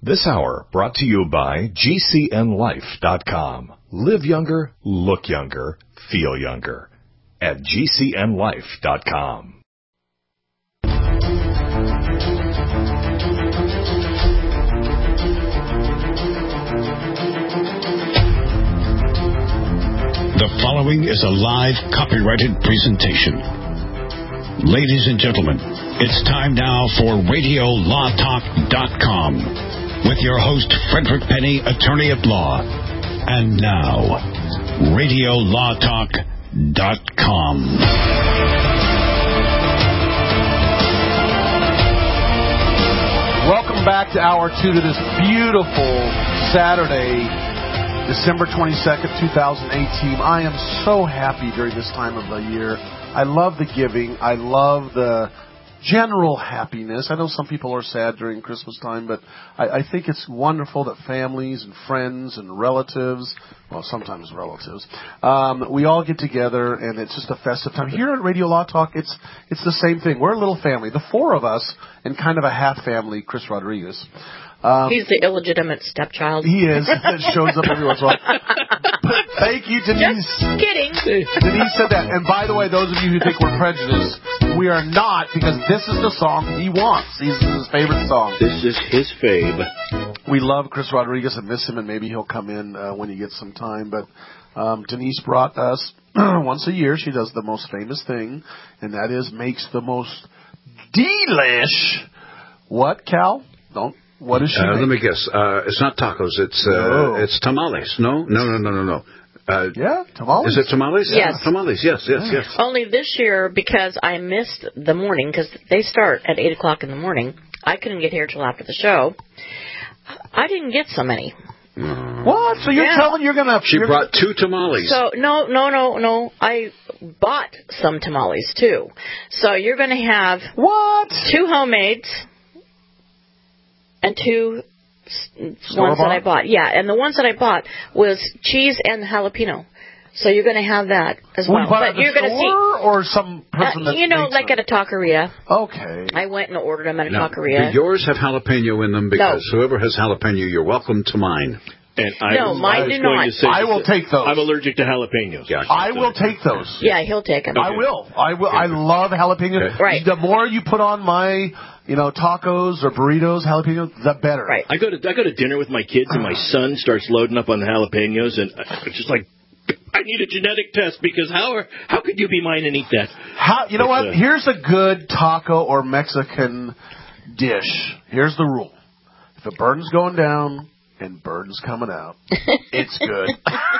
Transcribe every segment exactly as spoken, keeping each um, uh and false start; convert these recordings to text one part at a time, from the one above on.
This hour brought to you by G C N life dot com. Live younger, look younger, feel younger. At G C N life dot com. The following is a live copyrighted presentation. Ladies and gentlemen, it's time now for radio law talk dot com with your host, Frederick Penny, attorney at law. And now, radio law talk dot com. Welcome back to hour two to this beautiful Saturday, December twenty-second, twenty eighteen. I am so happy during this time of the year. I love the giving. I love the general happiness. I know some people are sad during Christmas time, but I, I think it's wonderful that families and friends and relatives, well, sometimes relatives, um, we all get together, and it's just a festive time. Here at Radio Law Talk, it's it's the same thing. We're a little family. The four of us, and kind of a half family, Chris Rodriguez. Um, He's the illegitimate stepchild. He is. It shows up every once in a while. Thank you, Denise. Just kidding. Denise said that. And by the way, those of you who think we're prejudiced, we are not, because this is the song he wants. This is his favorite song. This is his fave. We love Chris Rodriguez and miss him, and maybe he'll come in uh, when he gets some time. But um, Denise brought us, once a year, she does the most famous thing, and that is makes the most delish. What, Cal? Don't. What is she? Uh, let me guess. Uh, it's not tacos. It's uh, no. it's tamales. No, no, no, no, no, no. Uh, yeah, tamales. Is it tamales? Yes. Yeah, tamales. Yes, yes, yeah. yes. Only this year, because I missed the morning, because they start at eight o'clock in the morning. I couldn't get here till after the show. I didn't get so many. Mm. What? So you're yeah. telling you're gonna? She you're brought two tamales. So no, no, no, no. I bought some tamales too. So you're going to have what? Two homemades and two Store ones bought? that I bought. Yeah, and the ones that I bought was cheese and jalapeno. So you're going to have that as well. well. You bought but it at the you're going to see, store or some person uh, that you know, makes like them? at a taqueria. Okay. I went and ordered them at a now, taqueria. do yours have jalapeno in them? Because No. whoever has jalapeno, you're welcome to mine. And I No, was, mine I was do going not. to say I will that take those. I'm allergic to jalapenos. Yeah. I will take those. Yeah, he'll take them. I will. I will. I love jalapenos. Okay. Right. The more you put on my, you know, tacos or burritos, jalapenos, the better. Right. I go to I go to dinner with my kids, and my son starts loading up on the jalapenos, and it's just like, I need a genetic test, because how are how could you be mine and eat that? How? You know But, what? uh, Here's a good taco or Mexican dish. Here's the rule: if the burden's going down and burden's coming out, it's good.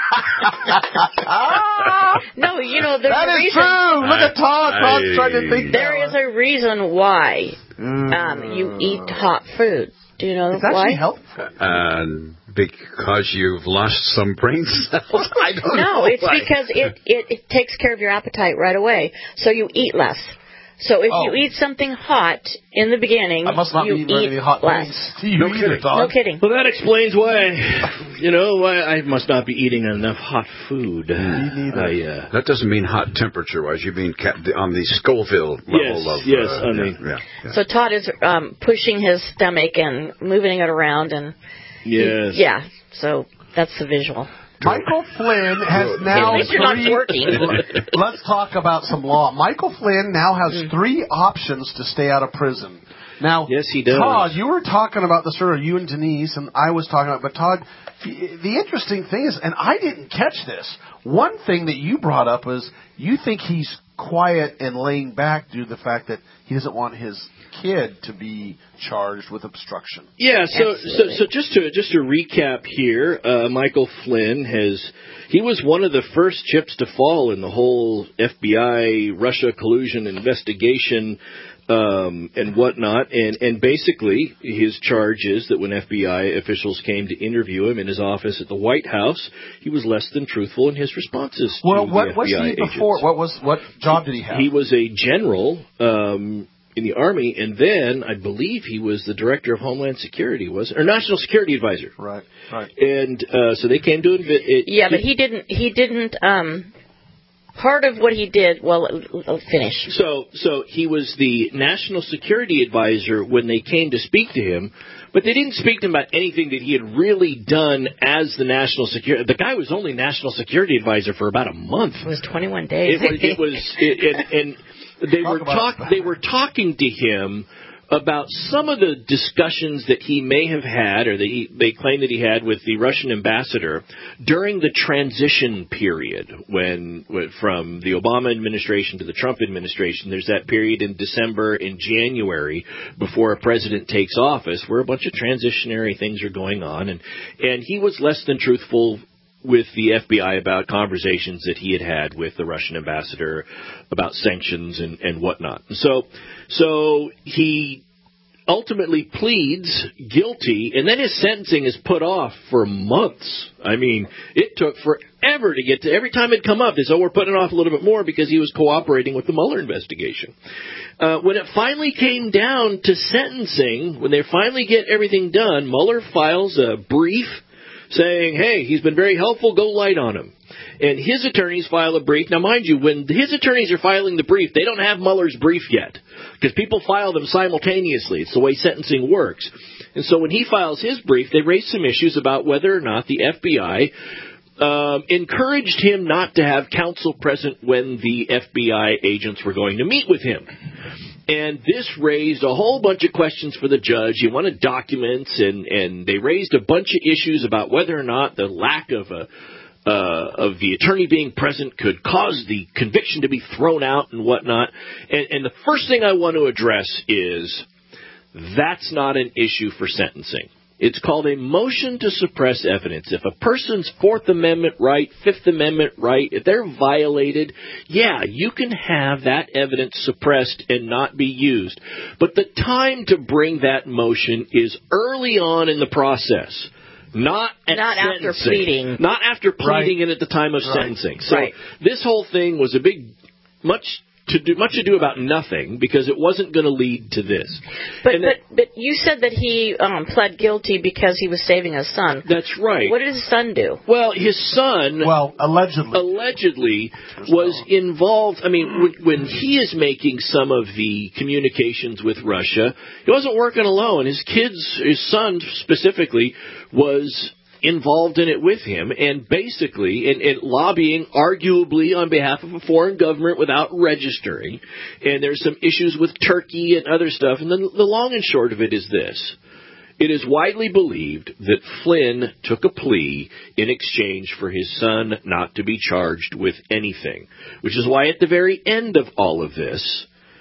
No, you know, there's That a is reason. true. Look at Todd. Todd's I- trying to think. There is a reason why um, you eat hot food. Do you know It's why? actually helpful. Uh, because you've lost some brain cells. I don't know. No, it's why. because it, it, it takes care of your appetite right away, so you eat less. So if Oh. you eat something hot in the beginning, I must not you be eat eating any hot less. things. You No either, kidding. Todd. No kidding. Well, that explains why, you know, why I must not be eating enough hot food. neither. I, uh, That doesn't mean hot temperature-wise. You mean ca- on the Scoville level Yes, of... yes, uh, on yeah, the- yeah, yeah. So Todd is um, pushing his stomach and moving it around, and yes. yeah. So that's the visual. Michael Flynn has now At least you're not three. twerking. Let's talk about some law. Michael Flynn now has Mm. three options to stay out of prison. Now, Yes, he does. Todd, you were talking about this earlier, you and Denise, and I was talking about, but Todd, the the interesting thing is, and I didn't catch this, one thing that you brought up was you think he's quiet and laying back due to the fact that he doesn't want his kid to be charged with obstruction. Yeah, so, so Absolutely. so just to just to recap here, uh, Michael Flynn has he was one of the first chips to fall in the whole F B I Russia collusion investigation um, and whatnot, and and basically his charge is that when F B I officials came to interview him in his office at the White House, he was less than truthful in his responses. Well, to what the was F B I he agents. before? What was what job did he have? He was a general um, in the Army, and then I believe he was the director of Homeland Security, was or National Security Advisor. right, right. And uh, so they came to invi- it. Yeah, but he didn't. He didn't. Um, part of what he did, well, I'll finish. So, so he was the national security advisor when they came to speak to him, but they didn't speak to him about anything that he had really done as the national security. The guy was only national security advisor for about a month. It was twenty-one days. It was, it was it, and, and they were talk, they were talking to him about some of the discussions that he may have had, or that he, they claim that he had with the Russian ambassador during the transition period, when, when from the Obama administration to the Trump administration. There's that period in December and January before a president takes office, where a bunch of transitionary things are going on, and and he was less than truthful with the F B I about conversations that he had had with the Russian ambassador about sanctions and, and whatnot. So, so he ultimately pleads guilty, and then his sentencing is put off for months. I mean, it took forever to get to, every time it come up, they said, oh, we're putting it off a little bit more because he was cooperating with the Mueller investigation. Uh, when it finally came down to sentencing, when they finally get everything done, Mueller files a brief saying, hey, he's been very helpful, go light on him. And his attorneys file a brief. Now, mind you, when his attorneys are filing the brief, they don't have Mueller's brief yet, because people file them simultaneously. It's the way sentencing works. And so when he files his brief, they raise some issues about whether or not the F B I um, encouraged him not to have counsel present when the F B I agents were going to meet with him. And this raised a whole bunch of questions for the judge. He wanted documents, and, and they raised a bunch of issues about whether or not the lack of a uh, of the attorney being present could cause the conviction to be thrown out and whatnot. And, and the first thing I want to address is that's not an issue for sentencing. It's called a motion to suppress evidence. If a person's Fourth Amendment right, Fifth Amendment right, if they're violated, yeah, you can have that evidence suppressed and not be used. But the time to bring that motion is early on in the process, not at not sentencing. after pleading. Not after pleading Right. and at the time of Right. sentencing. So Right. this whole thing was a big, much... To do much ado about nothing, because it wasn't going to lead to this. But And but but you said that he um, pled guilty because he was saving his son. that's right. What did his son do? Well, his son Well, allegedly. allegedly was involved. I mean, when, when he is making some of the communications with Russia, he wasn't working alone. His kids, his son specifically, was involved in it with him, and basically in, in lobbying arguably on behalf of a foreign government without registering. And there's some issues with Turkey and other stuff. And then the long and short of it is this. It is widely believed that Flynn took a plea in exchange for his son not to be charged with anything, which is why at the very end of all of this,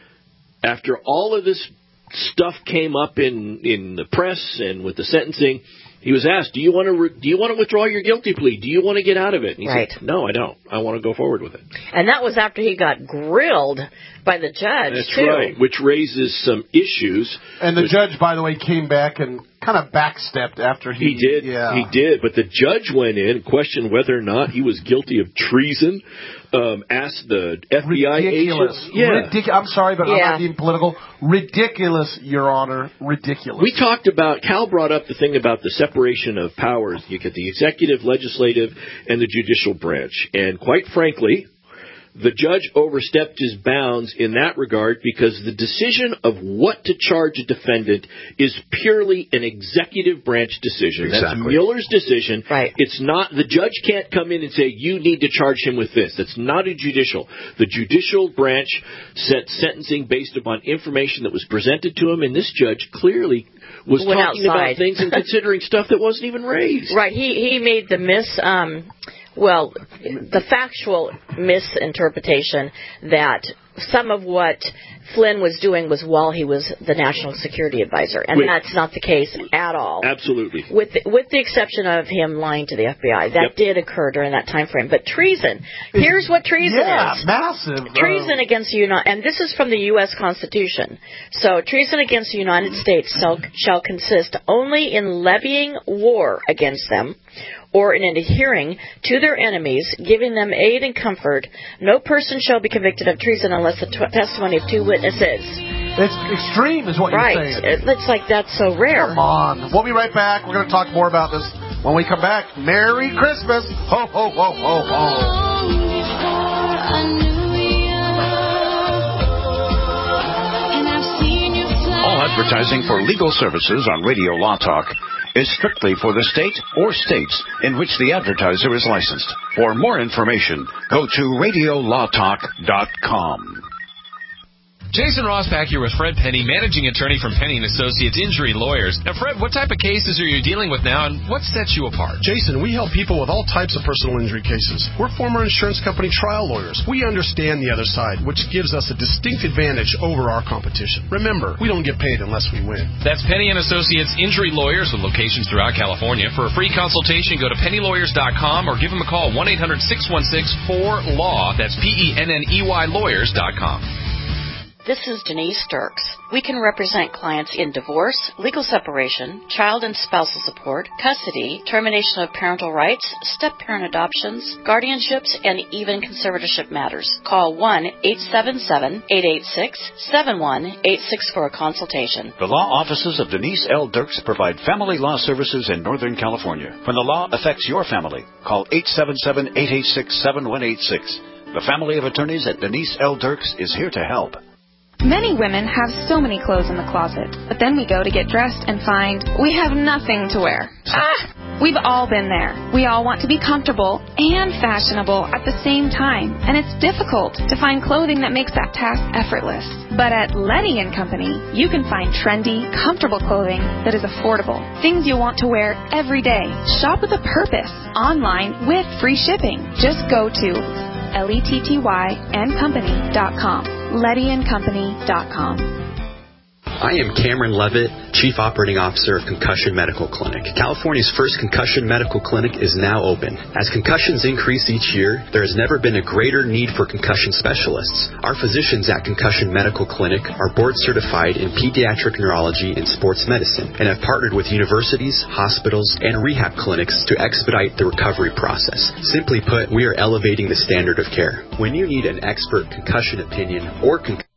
after all of this stuff came up in, in the press and with the sentencing, he was asked, do you want to re- do you want to withdraw your guilty plea? Do you want to get out of it? And he Right. said, no, I don't. I want to go forward with it. And that was after he got grilled by the judge, That's too. right, which raises some issues. And the which- judge, by the way, came back and kind of backstepped after he... He did. Yeah. He did. But the judge went in and questioned whether or not he was guilty of treason. Um, asked the F B I Ridiculous. agents. Yeah. Ridic- I'm sorry, but I'm Yeah. not being political. Ridiculous, Your Honor. Ridiculous. We talked about, Cal brought up the thing about the separation of powers. You get the executive, legislative, and the judicial branch. And quite frankly, the judge overstepped his bounds in that regard, because the decision of what to charge a defendant is purely an executive branch decision. That's Exactly. Mueller's decision. Right. It's not, the judge can't come in and say, you need to charge him with this. That's not a judicial. The judicial branch set sentencing based upon information that was presented to him, and this judge clearly was Went talking outside. about things and considering stuff that wasn't even raised. Right. He he made the mis um well the factual misinterpretation that some of what Flynn was doing was while he was the national security advisor, and Wait. that's not the case at all. Absolutely. With the, with the exception of him lying to the F B I, that Yep. did occur during that time frame. But treason, here's what treason yeah, is. massive. Treason uh, against the United, and this is from the U S Constitution. So, treason against the United States shall, shall consist only in levying war against them, or in adhering to their enemies, giving them aid and comfort. No person shall be convicted of treason unless the t- testimony of two witnesses. It's extreme, is what Right. you're saying. It looks like that's so rare. Come on. We'll be right back. We're going to talk more about this when we come back. Merry Christmas. Ho, ho, ho, ho, ho. advertising for legal services on Radio Law Talk is strictly for the state or states in which the advertiser is licensed. For more information, go to radio law talk dot com. Jason Rosbach here with Fred Penny, managing attorney from Penny and Associates Injury Lawyers. Now, Fred, what type of cases are you dealing with now, and what sets you apart? Jason, we help people with all types of personal injury cases. We're former insurance company trial lawyers. We understand the other side, which gives us a distinct advantage over our competition. Remember, we don't get paid unless we win. That's Penny and Associates Injury Lawyers with locations throughout California. For a free consultation, go to penny lawyers dot com or give them a call, one eight hundred six one six four L A W. That's P E N N E Y lawyers dot com. This is Denise Sturks. We can represent clients in divorce, legal separation, child and spousal support, custody, termination of parental rights, step-parent adoptions, guardianships, and even conservatorship matters. Call one eight seven seven, eight eight six, seven one eight six for a consultation. The law offices of Denise L. Dirks provide family law services in Northern California. When the law affects your family, call eight seven seven, eight eight six, seven one eight six. The family of attorneys at Denise L. Dirks is here to help. Many women have so many clothes in the closet, but then we go to get dressed and find we have nothing to wear. Ah! We've all been there. We all want to be comfortable and fashionable at the same time, and it's difficult to find clothing that makes that task effortless. But at Letty and Company, you can find trendy, comfortable clothing that is affordable. Things you'll want to wear every day. Shop with a purpose, online with free shipping. Just go to L E T T Y and company dot com. Letty and company dot com. I am Cameron Levitt, Chief Operating Officer of Concussion Medical Clinic. California's first concussion medical clinic is now open. As concussions increase each year, there has never been a greater need for concussion specialists. Our physicians at Concussion Medical Clinic are board certified in pediatric neurology and sports medicine and have partnered with universities, hospitals, and rehab clinics to expedite the recovery process. Simply put, we are elevating the standard of care. When you need an expert concussion opinion or concussion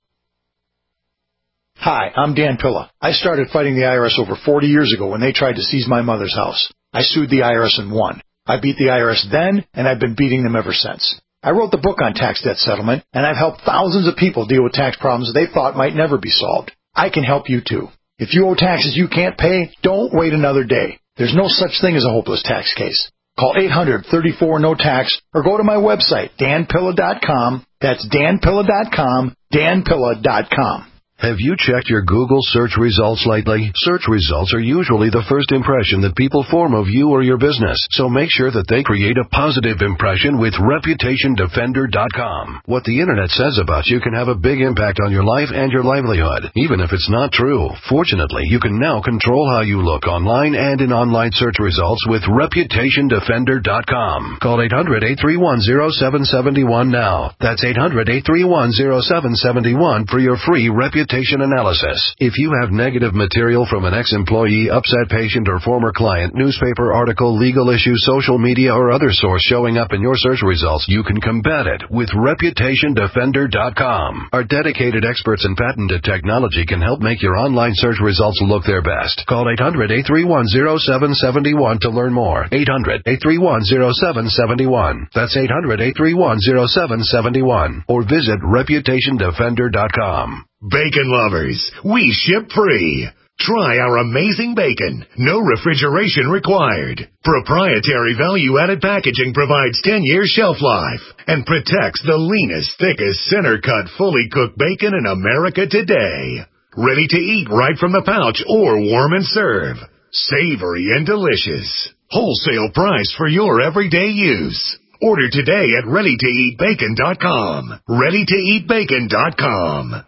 Hi, I'm Dan Pilla. I started fighting the I R S over forty years ago when they tried to seize my mother's house. I sued the I R S and won. I beat the I R S then, and I've been beating them ever since. I wrote the book on tax debt settlement, and I've helped thousands of people deal with tax problems they thought might never be solved. I can help you too. If you owe taxes you can't pay, don't wait another day. There's no such thing as a hopeless tax case. Call eight hundred, thirty-four, no tax or go to my website, dan pilla dot com. That's dan pilla dot com, dan pilla dot com. Have you checked your Google search results lately? Search results are usually the first impression that people form of you or your business, so make sure that they create a positive impression with reputation defender dot com. What the internet says about you can have a big impact on your life and your livelihood, even if it's not true. Fortunately, you can now control how you look online and in online search results with reputation defender dot com. Call eight hundred, eight three one, zero seven seven one now. That's eight hundred, eight three one, zero seven seven one for your free reputation analysis. If you have negative material from an ex-employee, upset patient, or former client, newspaper article, legal issue, social media, or other source showing up in your search results, you can combat it with reputation defender dot com. Our dedicated experts in patented technology can help make your online search results look their best. Call eight hundred, eight three one, zero seven seven one to learn more. eight hundred, eight three one, zero seven seven one. That's eight hundred, eight three one, zero seven seven one. Or visit reputation defender dot com. Bacon lovers, we ship free. Try our amazing bacon. No refrigeration required. Proprietary value-added packaging provides ten years shelf life and protects the leanest, thickest, center-cut, fully cooked bacon in America today. Ready to eat right from the pouch or warm and serve. Savory and delicious. Wholesale price for your everyday use. Order today at ready to eat bacon dot com. ready to eat bacon dot com.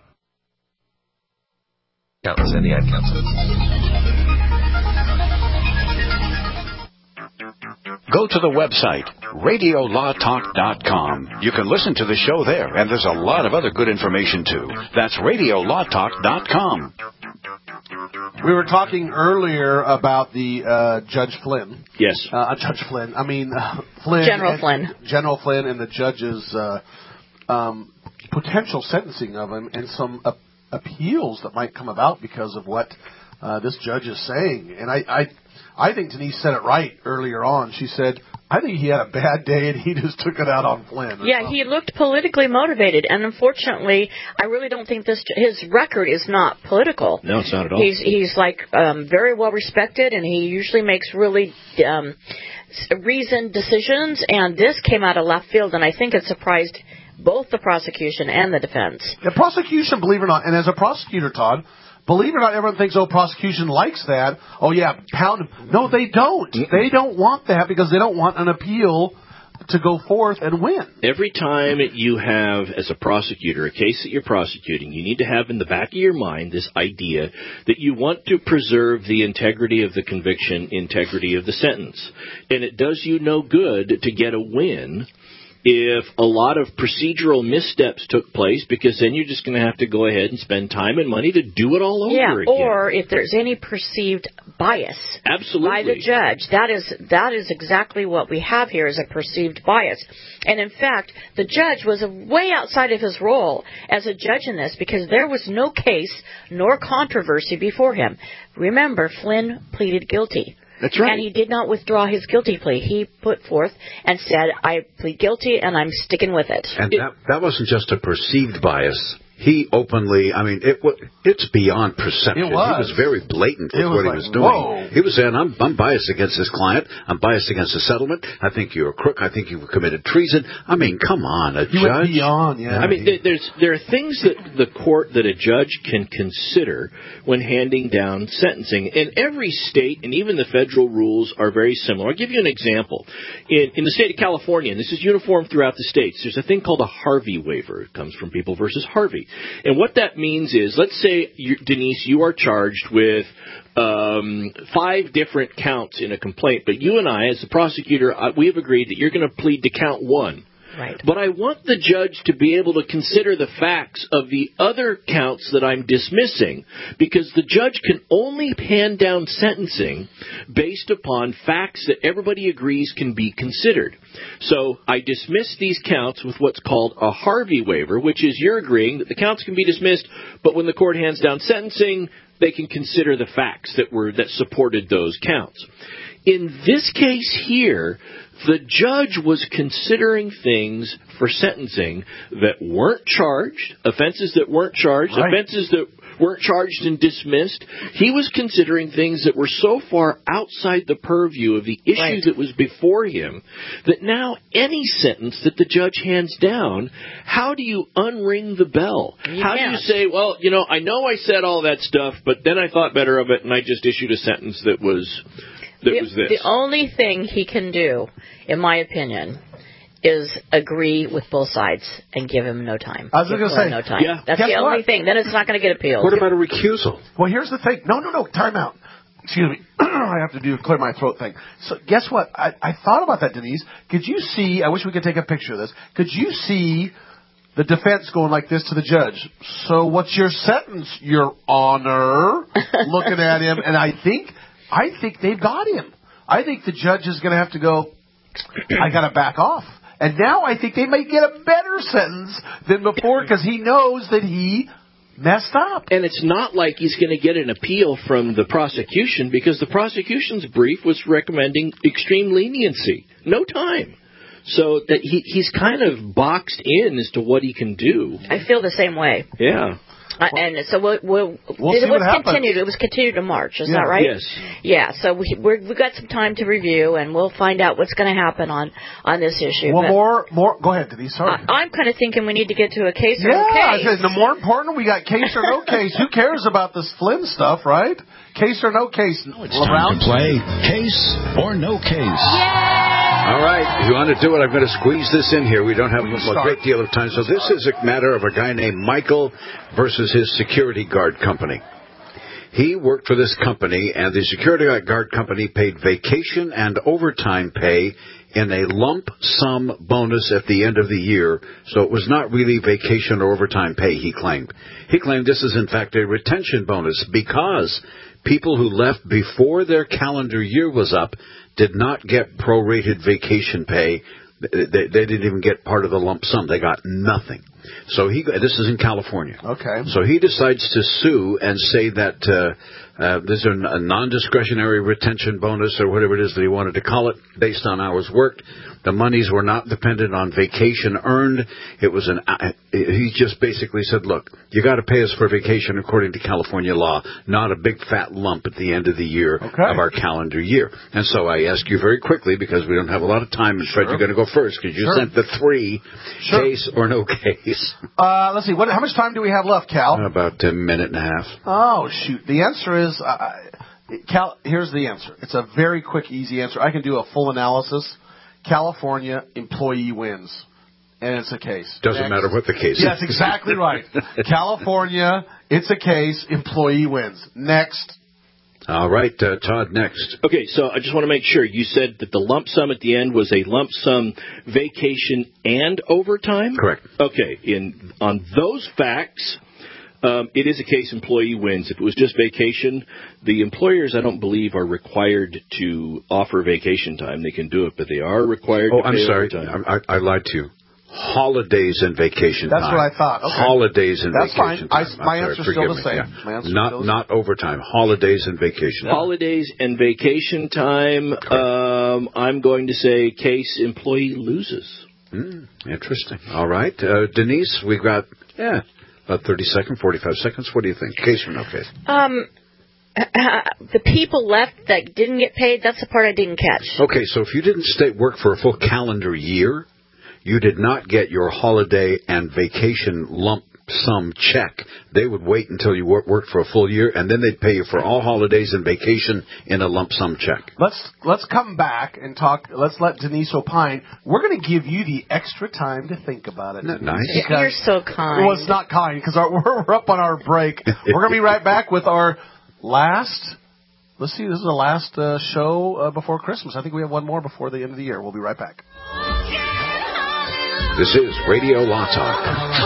Countless and the ad council. Go to the website, radio law talk dot com. You can listen to the show there, and there's a lot of other good information, too. That's radio law talk dot com. We were talking earlier about the uh, Judge Flynn. Yes. Uh, Judge Flynn. I mean, uh, Flynn. General and, Flynn. General Flynn and the judge's uh, um, potential sentencing of him and some uh, appeals that might come about because of what uh, this judge is saying. And I, I, I think Denise said it right earlier on. She said, I think he had a bad day and he just took it out on Flynn. Yeah, he looked politically motivated, and unfortunately, I really don't think this his record is not political. No, it's not at all. He's he's like um, very well respected, and he usually makes really um, reasoned decisions. And this came out of left field, and I think it surprised both the prosecution and the defense. The prosecution, believe it or not, and as a prosecutor, Todd, believe it or not, everyone thinks, oh, prosecution likes that. Oh, yeah, pound him. No, they don't. They don't want that because they don't want an appeal to go forth and win. Every time you have, as a prosecutor, a case that you're prosecuting, you need to have in the back of your mind this idea that you want to preserve the integrity of the conviction, integrity of the sentence. And it does you no good to get a win if a lot of procedural missteps took place, because then you're just going to have to go ahead and spend time and money to do it all over yeah, again. Or if there's any perceived bias Absolutely. by the judge. That is that is exactly what we have here, is a perceived bias. And in fact, the judge was way outside of his role as a judge in this, because there was no case nor controversy before him. Remember, Flynn pleaded guilty. That's right. And he did not withdraw his guilty plea. He put forth and said, I plead guilty and I'm sticking with it. And that, that wasn't just a perceived bias. He openly, I mean, it it's beyond perception. It was. He was very blatant with It was what like, he was doing. whoa. He was saying, I'm, I'm biased against this client. I'm biased against the settlement. I think you're a crook. I think you've committed treason. I mean, come on, a He judge. went beyond, yeah. I mean, there- there's there are things that the court, that a judge can consider when handing down sentencing. And every state and even the federal rules are very similar. I'll give you an example. In, in the state of California, and this is uniform throughout the states, there's a thing called a Harvey waiver. It comes from People versus Harvey. And what that means is, let's say, you, Denise, you are charged with um, five different counts in a complaint, but you and I, as the prosecutor, uh, we have agreed that you're going to plead to count one. Right. But I want the judge to be able to consider the facts of the other counts that I'm dismissing, because the judge can only hand down sentencing based upon facts that everybody agrees can be considered. So I dismiss these counts with what's called a Harvey waiver, which is you're agreeing that the counts can be dismissed, but when the court hands down sentencing, they can consider the facts that were that supported those counts. In this case here, the judge was considering things for sentencing that weren't charged, offenses that weren't charged, right. offenses that weren't charged and dismissed. He was considering things that were so far outside the purview of the issue Right. that was before him that now any sentence that the judge hands down, how do you unring the bell? You how can't. do you say, well, you know, I know I said all that stuff, but then I thought better of it and I just issued a sentence that was... That the, was this. the only thing he can do, in my opinion, is agree with both sides and give him no time. I was Give gonna Flynn say, no time. yeah. That's Guess the only what? thing. Then it's not going to get appealed. What about a recusal? Well, here's the thing. No, no, no. Time out. Excuse me. I have to do a clear my throat thing. So guess what? I, I thought about that, Denise. Could you see, I wish we could take a picture of this. Could you see the defense going like this to the judge? So what's your sentence, Your Honor? Looking at him. And I think, I think they've got him. I think the judge is going to have to go, I got to back off. And now I think they may get a better sentence than before because he knows that he messed up. And it's not like he's going to get an appeal from the prosecution, because the prosecution's brief was recommending extreme leniency. No time. So that he he's kind of boxed in as to what he can do. I feel the same way. Yeah. Uh, and so we'll, we'll, We'll it see was what happens. continued. It was continued in March. Is Yeah. that right? Yes. Yeah. So we we're, we've got some time to review, and we'll find out what's going to happen on on this issue. Well, But more, more. Go ahead, Denise. Sorry. I, I'm kind of thinking we need to get to a case or yeah, no I case. said, the more important, we got case or no case. Who cares about this Flynn stuff, right? Case or no case. It's time to play Case or No Case. All right, if you want to do it, I'm going to squeeze this in here. We don't have You a start. great deal of time. So this is a matter of a guy named Michael versus his security guard company. He worked for this company, and the security guard company paid vacation and overtime pay in a lump sum bonus at the end of the year. So it was not really vacation or overtime pay, he claimed. He claimed this is, in fact, a retention bonus because people who left before their calendar year was up did not get prorated vacation pay. They, they didn't even get part of the lump sum. They got nothing. So he, this is in California. Okay. So he decides to sue and say that uh, uh, there's a, a non-discretionary retention bonus or whatever it is that he wanted to call it, based on hours worked. The monies were not dependent on vacation earned. It was an. Uh, he just basically said, "Look, you got to pay us for vacation according to California law, not a big fat lump at the end of the year okay. of our calendar year." And so I ask you very quickly, because we don't have a lot of time, and Fred, sure. you're going to go first because you sure. sent the three: sure. case or no case. Uh, let's see. What? How much time do we have left, Cal? About a minute and a half. Oh shoot! The answer is, uh, Cal. Here's the answer. It's a very quick, easy answer. I can do a full analysis. California employee wins, and it's a case. Doesn't Next. matter what the case is. Yes, exactly right. California, it's a case, employee wins. Next. All right, uh, Todd, next. Okay, so I just want to make sure. You said that the lump sum at the end was a lump sum vacation and overtime? Correct. Okay, in on those facts, um, it is a case employee wins. If it was just vacation, the employers, I don't believe, are required to offer vacation time. They can do it, but they are required oh, to I'm pay sorry. overtime. I, I, I lied to you. Holidays and vacation That's time. what I thought. Okay. Holidays and That's vacation fine. time. I, my I'm answer's sorry, still the forgive same. me, yeah. My answer's Not still the not overtime. Holidays and vacation. Yeah. Holidays and vacation time, um, I'm going to say case employee loses. Mm, interesting. All right. Uh, Denise, we've got, yeah, about thirty seconds, forty-five seconds. What do you think? Case or no case? Um, uh, the people left that didn't get paid, that's the part I didn't catch. Okay, so if you didn't stay work for a full calendar year, you did not get your holiday and vacation lump sum check. They would wait until you work, worked for a full year, and then they'd pay you for all holidays and vacation in a lump sum check. Let's let's come back and talk. Let's let Denise opine. We're going to give you the extra time to think about it. Isn't that nice? Because, You're so kind. Well, it's not kind because we're, we're up on our break. We're going to be right back with our last. Let's see. This is the last uh, show uh, before Christmas. I think we have one more before the end of the year. We'll be right back. This is Radio Law Talk.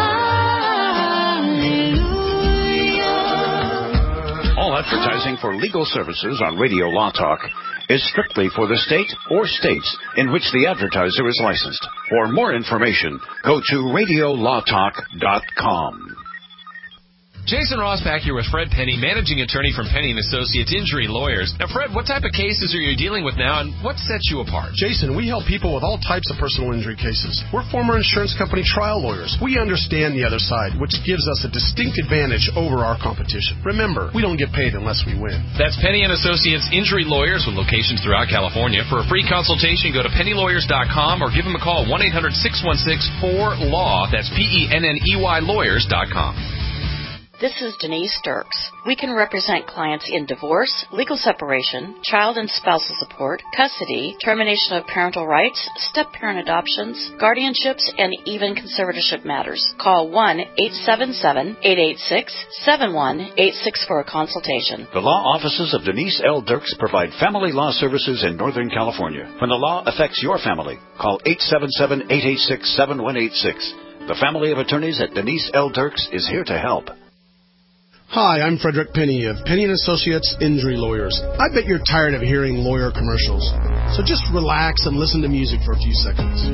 All advertising for legal services on Radio Law Talk is strictly for the state or states in which the advertiser is licensed. For more information, go to radio law talk dot com. Jason Ross back here with Fred Penny, managing attorney from Penny and Associates Injury Lawyers. Now, Fred, what type of cases are you dealing with now, and what sets you apart? Jason, we help people with all types of personal injury cases. We're former insurance company trial lawyers. We understand the other side, which gives us a distinct advantage over our competition. Remember, we don't get paid unless we win. That's Penny and Associates Injury Lawyers with locations throughout California. For a free consultation, go to penny lawyers dot com or give them a call, one eight hundred six one six four L A W. That's P E N N E Y lawyers dot com. This is Denise Dirks. We can represent clients in divorce, legal separation, child and spousal support, custody, termination of parental rights, step-parent adoptions, guardianships, and even conservatorship matters. Call one eight seven seven, eight eight six, seven one eight six for a consultation. The law offices of Denise L. Dirks provide family law services in Northern California. When the law affects your family, call eight seven seven, eight eight six, seven one eight six. The family of attorneys at Denise L. Dirks is here to help. Hi, I'm Frederick Penny of Penny and Associates Injury Lawyers. I bet you're tired of hearing lawyer commercials. So just relax and listen to music for a few seconds.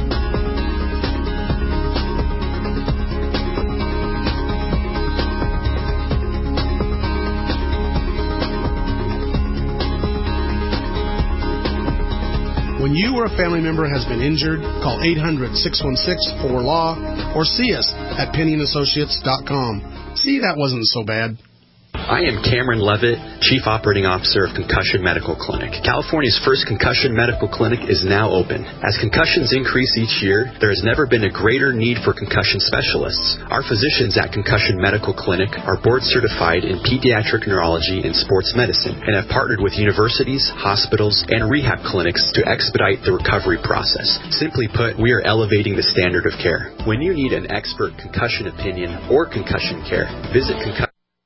When you or a family member has been injured, call eight hundred, six one six, four L A W or see us at penny and associates dot com. See, that wasn't so bad. I am Cameron Levitt, Chief Operating Officer of Concussion Medical Clinic. California's first concussion medical clinic is now open. As concussions increase each year, there has never been a greater need for concussion specialists. Our physicians at Concussion Medical Clinic are board certified in pediatric neurology and sports medicine and have partnered with universities, hospitals, and rehab clinics to expedite the recovery process. Simply put, we are elevating the standard of care. When you need an expert concussion opinion or concussion care, visit Concussion.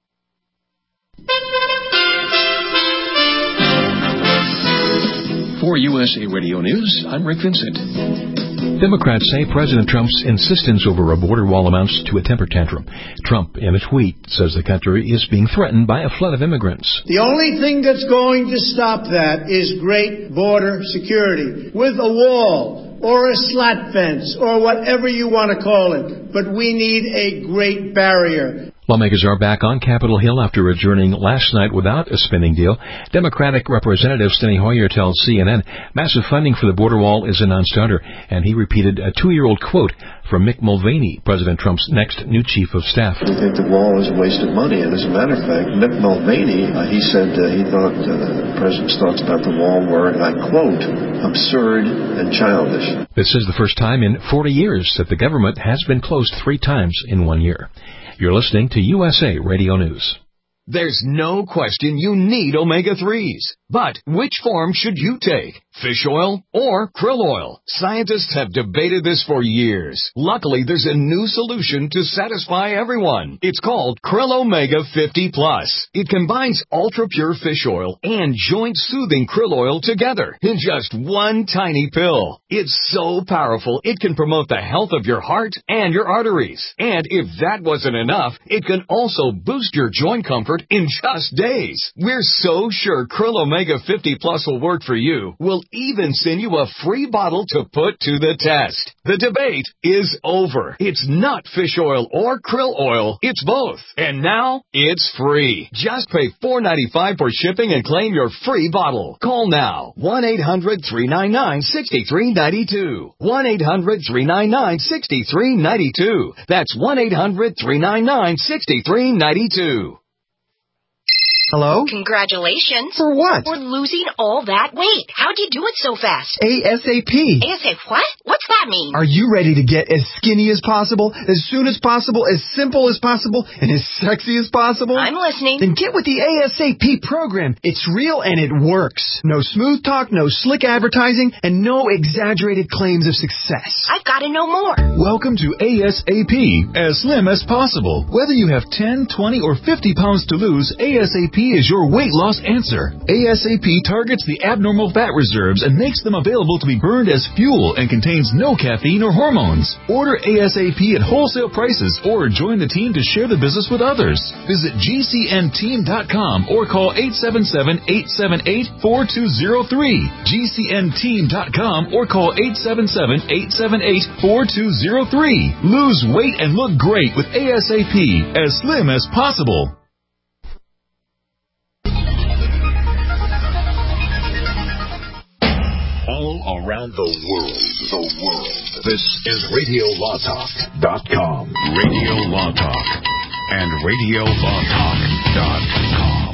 For U S A Radio News, I'm Rick Vincent. Democrats say President Trump's insistence over a border wall amounts to a temper tantrum. Trump, in a tweet, says the country is being threatened by a flood of immigrants. The only thing that's going to stop that is great border security. With a wall or a slat fence or whatever you want to call it, but we need a great barrier. Lawmakers are back on Capitol Hill after adjourning last night without a spending deal. Democratic Representative Steny Hoyer tells C N N massive funding for the border wall is a non-starter, and he repeated a two-year-old quote from Mick Mulvaney, President Trump's next new chief of staff. I think the wall is a waste of money, and as a matter of fact, Mick Mulvaney, uh, he said uh, he thought uh, the president's thoughts about the wall were, and I quote, absurd and childish. This is the first time in forty years that the government has been closed three times in one year. You're listening to U S A Radio News. There's no question you need omega threes. But which form should you take? Fish oil or krill oil? Scientists have debated this for years. Luckily, there's a new solution to satisfy everyone. It's called Krill Omega fifty plus. It combines ultra-pure fish oil and joint-soothing krill oil together in just one tiny pill. It's so powerful, it can promote the health of your heart and your arteries. And if that wasn't enough, it can also boost your joint comfort in just days. We're so sure Krill Omega fifty plus will work for you. We'll even send you a free bottle to put to the test. The debate is over. It's not fish oil or krill oil. It's both. And now it's free. Just pay four dollars and ninety-five cents for shipping and claim your free bottle. Call now. one eight hundred three nine nine six three nine two. one eight hundred three nine nine six three nine two. That's one eight hundred three nine nine six three nine two. Hello? Congratulations. For what? For losing all that weight. How'd you do it so fast? ASAP. ASAP what? What's that mean? Are you ready to get as skinny as possible, as soon as possible, as simple as possible, and as sexy as possible? I'm listening. Then get with the ASAP program. It's real and it works. No smooth talk, no slick advertising, and no exaggerated claims of success. I've got to know more. Welcome to ASAP, as slim as possible. Whether you have ten, twenty, or fifty pounds to lose, ASAP is your weight loss answer. ASAP targets the abnormal fat reserves and makes them available to be burned as fuel and contains no caffeine or hormones. Order ASAP at wholesale prices or join the team to share the business with others. Visit G C N team dot com or call eight seven seven, eight seven eight, four two zero three. G C N team dot com or call eight seven seven, eight seven eight, four two zero three. Lose weight and look great with ASAP, as slim as possible. All around the world, the world. This is radio law talk dot com. Radio Law Talk and radio law talk dot com.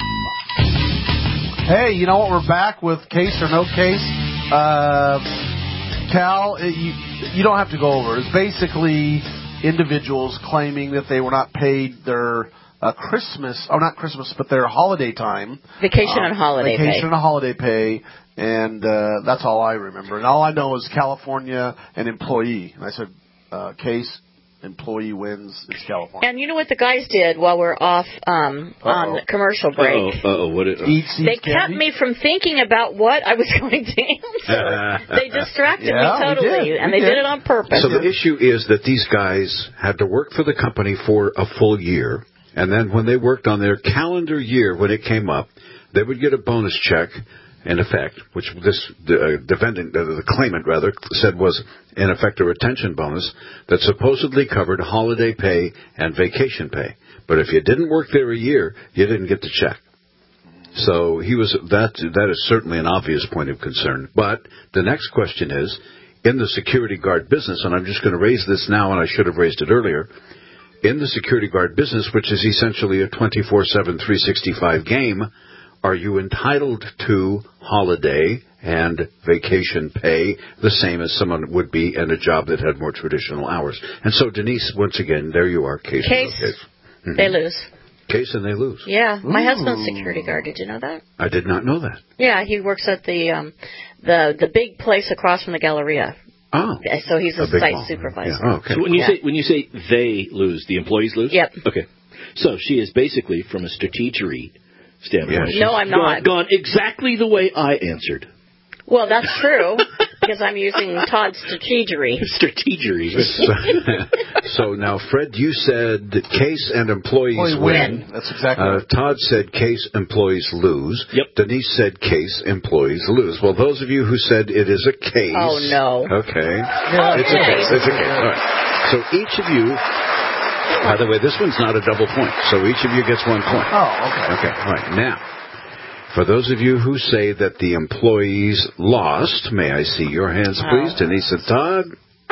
Hey, you know what? We're back with Case or No Case. Uh, Cal, it, you, you don't have to go over it. It's basically individuals claiming that they were not paid their uh, Christmas, or not Christmas, but their holiday time. Vacation uh, and holiday vacation pay. Vacation and holiday pay. And uh, that's all I remember. And all I know is California and employee. And I said, uh, Case, employee wins, it's California. And you know what the guys did while we're off um, on commercial break? Uh-oh. Uh-oh. What it, uh, Eat, they kept candy? me from thinking about what I was going to answer. They distracted Yeah, me totally, we did. and We they did. did it on purpose. So the issue is that these guys had to work for the company for a full year, and then when they worked on their calendar year, when it came up, they would get a bonus check, in effect, which this uh, defendant, uh, the claimant rather, said was in effect a retention bonus that supposedly covered holiday pay and vacation pay. But if you didn't work there a year, you didn't get the check. So he was that. That is certainly an obvious point of concern. But the next question is, in the security guard business, and I'm just going to raise this now, and I should have raised it earlier. In the security guard business, which is essentially a twenty-four seven, three sixty-five game, are you entitled to holiday and vacation pay the same as someone would be in a job that had more traditional hours? And so, Denise, once again, there you are. Case. Case. case. Mm-hmm. They lose. Case and they lose. Yeah, my Ooh. husband's security guard. Did you know that? I did not know that. Yeah, he works at the um, the the big place across from the Galleria. Oh. So he's a, A big site mall. supervisor. Yeah. Oh, okay. So when you Yeah. say when you say they lose, the employees lose? Yep. Okay. So she is basically, from a strategery standpoint, Yeah, no, I'm not. Gone, gone exactly the way I answered. Well, that's true. because I'm using Todd's strategery. Strategery. So, so now, Fred, you said case and employees Employee win. win. That's exactly Uh, right. Todd said case, employees lose. Yep. Denise said case, employees lose. Well, those of you who said it is a case. Oh, no. Okay. Yeah, it's a case. It's a case. All right. So each of you, by the way, this one's not a double point. So each of you gets one point. Oh, okay. Okay. All right. Now, for those of you who say that the employees lost, may I see your hands, please? Oh. Denise and Todd.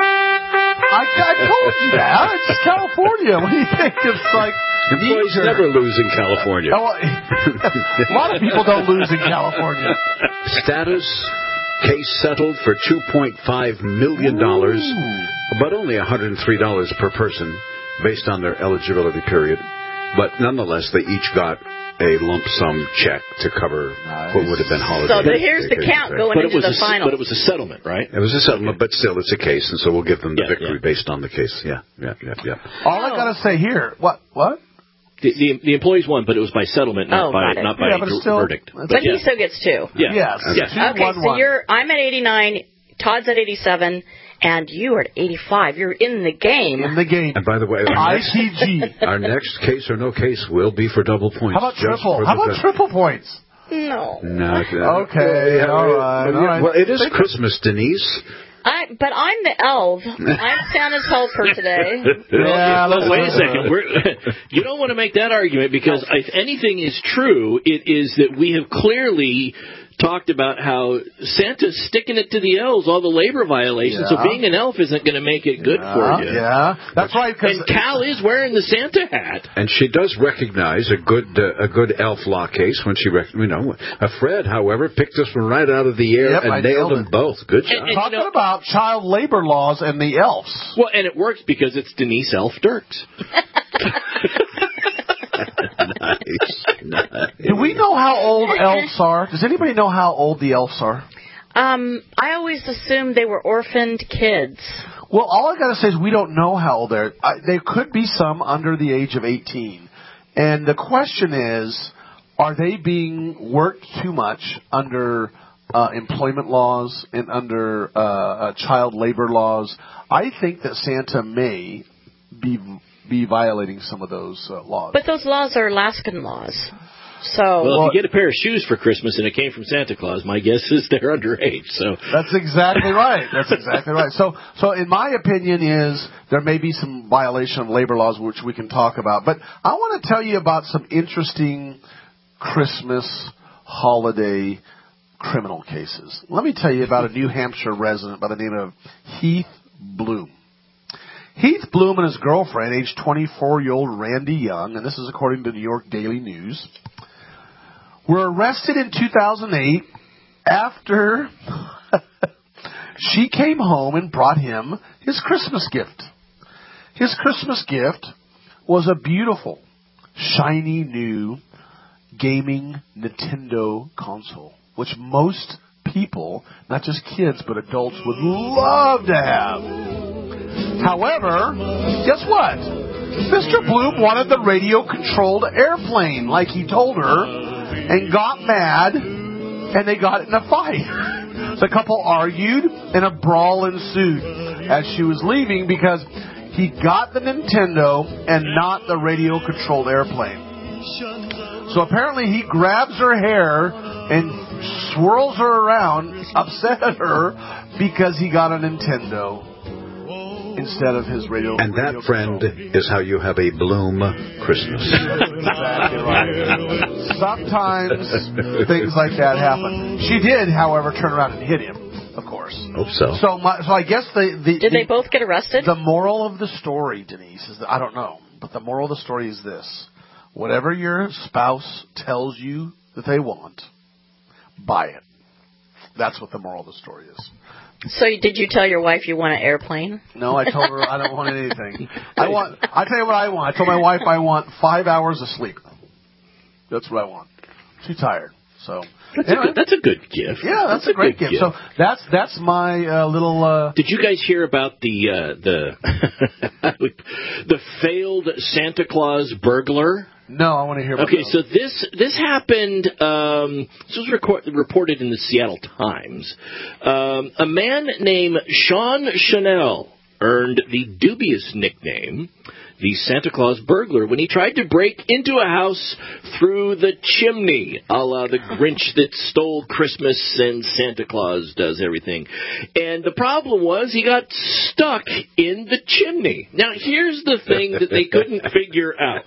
I, I told you that. It's California. What do you think? It's like employees nature. never lose in California. Oh, a lot of people don't lose in California. Status: case settled for two point five million dollars, but only one hundred three dollars per person, based on their eligibility period. But nonetheless, they each got a lump sum check to cover nice. What would have been holiday. So the, here's the count going but into it was the a, final. But it was a settlement, right? It was a settlement, but still, it's a case, and so we'll give them the yeah, victory yeah. based on the case. Yeah, yeah, yeah, yeah. All I gotta say here, what, what? The, the, the employees won, but it was by settlement, not Oh, by got it. not by Yeah, but ver- still- verdict. But, But, he yeah. still gets two. Yeah. Yes. Yes. Two, Okay, one, so one. you're I'm at eighty-nine, Todd's at eighty-seven, and you are at eighty-five. You're in the game. In the game. And by the way, our I next, T G. our next case or no case will be for double points. How about just triple? for How the about best. triple points? No. No. Okay, all right, all right. Well, it is Christmas, Denise. I, but I'm the elf. I'm Santa's helper today. Yeah, Well, let's wait a listen. second. We're, you don't want to make that argument because if anything is true, it is that we have clearly talked about how Santa's sticking it to the elves, all the labor violations, Yeah. so being an elf isn't going to make it good yeah, for you. Yeah, that's right. And Cal is wearing the Santa hat. And she does recognize a good uh, a good elf law case when she, rec- you know, uh, Fred, however, picked this one right out of the air Yep, and I nailed nailed them it. both. Good job. And, and, Talking you know, about child labor laws and the elves. well, and it works because it's Denise Elf Dirks. Nice. Nice. Do we know how old elves are? Does anybody know how old the elves are? Um, I always assumed they were orphaned kids. Well, all I got to say is we don't know how old they're. I, there could be some under the age of eighteen. And the question is, are they being worked too much under uh, employment laws and under uh, uh, child labor laws? I think that Santa may be be violating some of those uh, laws. But those laws are Alaskan laws. So Well, Well, if you get a pair of shoes for Christmas and it came from Santa Claus, my guess is they're underage. So That's exactly right. That's exactly right. So, so in my opinion, is there may be some violation of labor laws which we can talk about. But I want to tell you about some interesting Christmas holiday criminal cases. Let me tell you about a New Hampshire resident by the name of Heath Bloom. Heath Bloom and his girlfriend, age twenty-four-year-old Randy Young, and this is according to the New York Daily News, were arrested in two thousand eight after she came home and brought him his Christmas gift. His Christmas gift was a beautiful, shiny new gaming Nintendo console, which most people, not just kids, but adults, would love to have. However, guess what? Mister Bloom wanted the radio-controlled airplane, like he told her, and got mad, and they got in a fight. The couple argued, and a brawl ensued as she was leaving because he got the Nintendo and not the radio-controlled airplane. So apparently he grabs her hair and swirls her around, upset at her, because he got a Nintendo instead of his radio. And radio that, friend, control. is how you have a Bloom Christmas. Exactly right. Sometimes things like that happen. She did, however, turn around and hit him, of course. Hope so. So, my, so I guess the, the did the, they both get arrested? The moral of the story, Denise, is that I don't know, but the moral of the story is this: whatever your spouse tells you that they want, buy it. That's what the moral of the story is. So did you tell your wife you want an airplane? No, I told her I don't want anything. I want. I tell you what I want. I told my wife I want five hours of sleep. That's what I want. She's tired, so. that's, anyway. a, good, that's a good gift. Yeah, that's, that's a great gift. gift. So that's that's my uh, little. Uh, Did you guys hear about the uh, the the failed Santa Claus burglar? No, I want to hear about Okay, those. so this this happened, um, this was record, reported in the Seattle Times. Um, a man named Sean Chanel earned the dubious nickname the Santa Claus burglar when he tried to break into a house through the chimney, a la the Grinch that stole Christmas and Santa Claus does everything. And the problem was he got stuck in the chimney. Now, here's the thing that they couldn't figure out.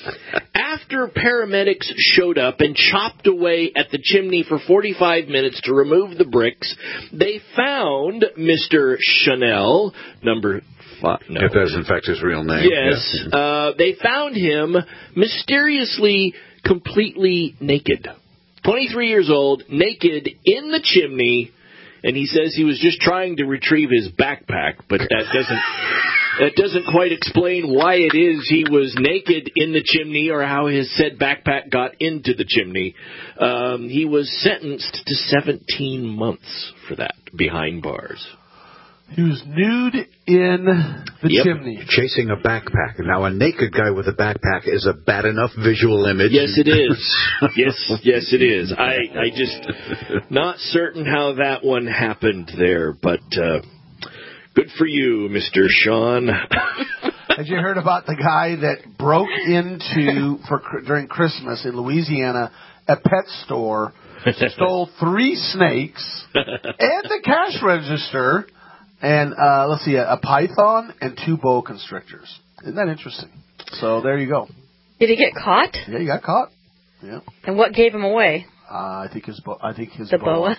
After paramedics showed up and chopped away at the chimney for forty-five minutes to remove the bricks, they found Mister Chanel, number Five, no. If that's in fact his real name. Yes. Yeah. Uh, they found him mysteriously completely naked. twenty-three years old, naked in the chimney, and he says he was just trying to retrieve his backpack, but that doesn't that doesn't quite explain why it is he was naked in the chimney or how his said backpack got into the chimney. Um, he was sentenced to seventeen months for that, behind bars. He was nude in the yep. chimney. Chasing a backpack. Now, a naked guy with a backpack is a bad enough visual image. Yes, it is. yes, yes, it is. I, I just not certain how that one happened there, but uh, good for you, Mister Sean. Had you heard about the guy that broke into, for during Christmas in Louisiana, a pet store, stole three snakes and the cash register, and uh, let's see, a, a python and two boa constrictors. Isn't that interesting? So there you go. Did he get caught? Yeah, he got caught. Yeah. And what gave him away? Uh, I think his bo- I think his the boa. boa.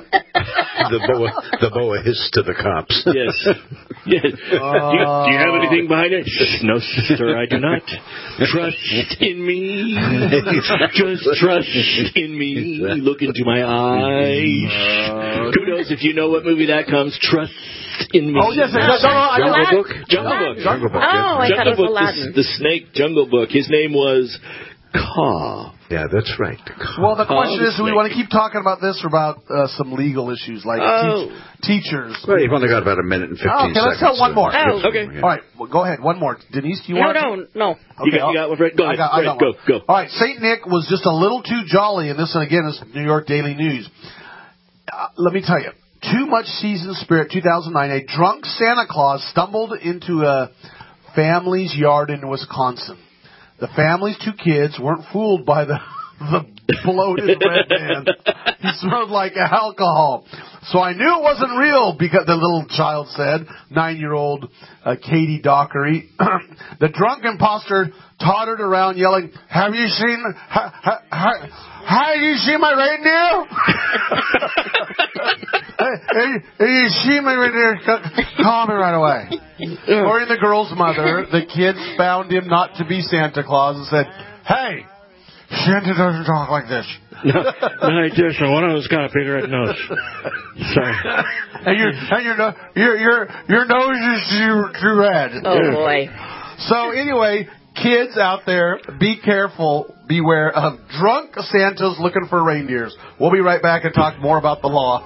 the boa the boa hissed to the cops. Yes. yes. Uh, do, you, do you have anything behind it? No, sir, I do not. Trust in me. Just trust in me. Look into my eyes. Uh, Kudos if you know what movie that comes. Trust in me. Oh yes, no, no, no, Jungle Aladdin. Book. Jungle Book. Jungle Book. Oh, I Jungle thought it was Book. Aladdin. The, the snake Jungle Book. His name was Kaa. Yeah, that's right. Well, the question Oh, is, do we want to keep talking about this or about uh, some legal issues like oh. teach, teachers? Well, you've only got about a minute and fifteen oh, okay, seconds. let's tell one more. Oh. Okay. All right, well, go ahead. One more. Denise, do you No, want to? no, no. Okay, you, got, you got one, Fred? Go ahead. I got, I got Fred, one. go, go. All right, Saint Nick was just a little too jolly, and this, and again, is New York Daily News. Uh, let me tell you, too much season spirit. two thousand nine, a drunk Santa Claus stumbled into a family's yard in Wisconsin. The family's two kids weren't fooled by the the bloated red man. He smelled like alcohol. So I knew it wasn't real, because the little child said, nine-year-old uh, Katie Dockery. The drunk imposter tottered around yelling, have you seen, ha, ha, ha, have you seen my reindeer? hey, hey, you see my reindeer? Call me right away. According to the girl's mother, the kids found him not to be Santa Claus and said, hey, Santa doesn't talk like this. No, no, I do. So one of them's got a big red nose. Sorry. And your and your no- your your your nose is too, too red. Oh boy. So anyway, kids out there, be careful, beware of drunk Santas looking for reindeers. We'll be right back and talk more about the law.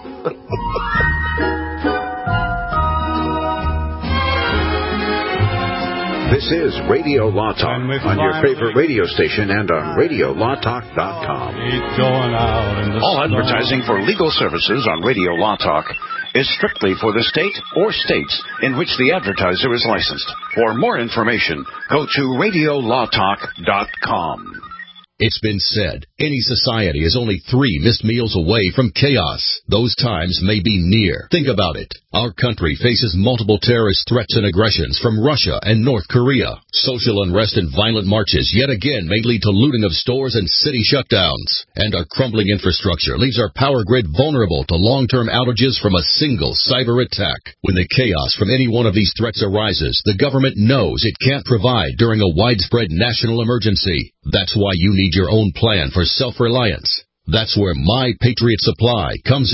This is Radio Law Talk on your favorite radio station and on radio law talk dot com. All advertising for legal services on Radio Law Talk is strictly for the state or states in which the advertiser is licensed. For more information, go to radio law talk dot com. It's been said, any society is only three missed meals away from chaos. Those times may be near. Think about it. Our country faces multiple terrorist threats and aggressions from Russia and North Korea. Social unrest and violent marches yet again may lead to looting of stores and city shutdowns. And our crumbling infrastructure leaves our power grid vulnerable to long-term outages from a single cyber attack. When the chaos from any one of these threats arises, the government knows it can't provide during a widespread national emergency. That's why you need your own plan for self-reliance. That's where My Patriot Supply comes in.